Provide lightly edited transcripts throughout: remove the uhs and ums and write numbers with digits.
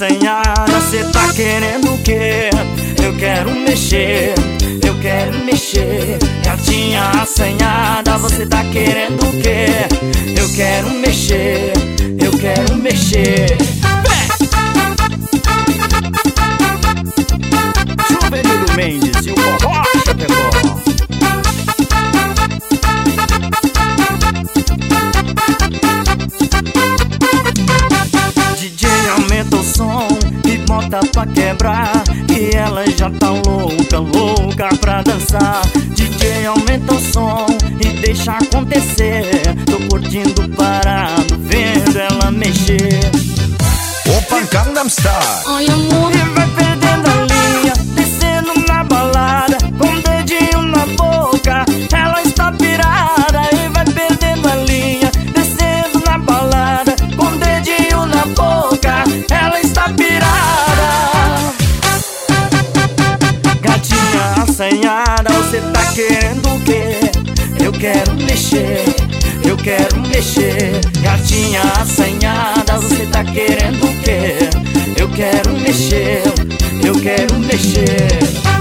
assanhada, cê tá querendo o quê? Eu quero mexer, eu quero mexer. Gatinha assanhada, você tá querendo o quê? Eu quero mexer, eu quero mexer. Juvenil Mendes e o Forró Chapecó. DJ aumenta o som e bota pra quebrar, que ela já tá louca, louca pra dançar. DJ aumenta o som e deixa acontecer. Tô curtindo parado, vendo ela mexer. Opa, Gangnam Style. Ai, amor, E vai perdendo a linha, descendo na balada, com o dedinho na boca, ela está pirada. E vai perdendo a linha, descendo na balada, com o dedinho na boca, ela está pirada. Gatinha assanhada, você tá querendo o quê? Eu quero mexer, eu quero mexer. Gatinha assanhada, você tá querendo o quê? Eu quero mexer, eu quero mexer.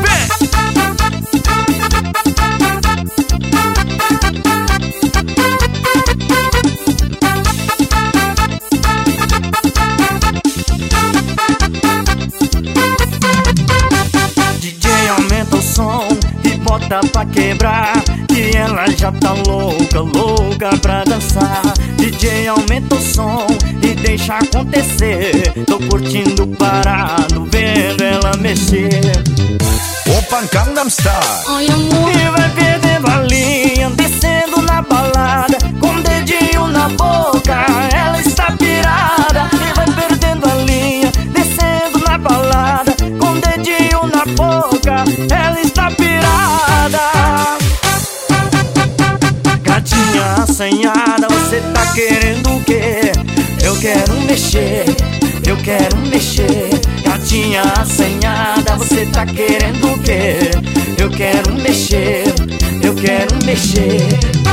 DJ aumenta o som e bota pra quebrar, que ela já tá louca, louca pra dançar. DJ aumenta o som e deixa acontecer. Tô curtindo parado, vendo ela mexer. Opa, Gangnam Style. ai, amor, E vai perdendo a linha, descendo na balada, com o dedinho na boca, ela está pirada. E vai perdendo a linha, descendo na balada, com o dedinho na boca, ela está pirada. Gatinha assanhada, você tá querendo o quê? Eu quero mexer, eu quero mexer. Gatinha assanhada, você tá querendo o quê? Eu quero mexer, eu quero mexer.